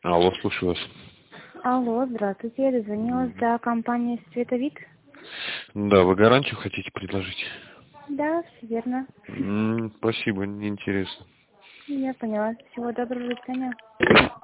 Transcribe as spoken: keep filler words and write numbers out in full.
Алло, слушаю вас. Алло, здравствуйте, я дозвонилась до компании «Световид». Да, вы гарантию хотите предложить? Да, все верно. М, спасибо, неинтересно. Я поняла. Всего доброго, до свидания.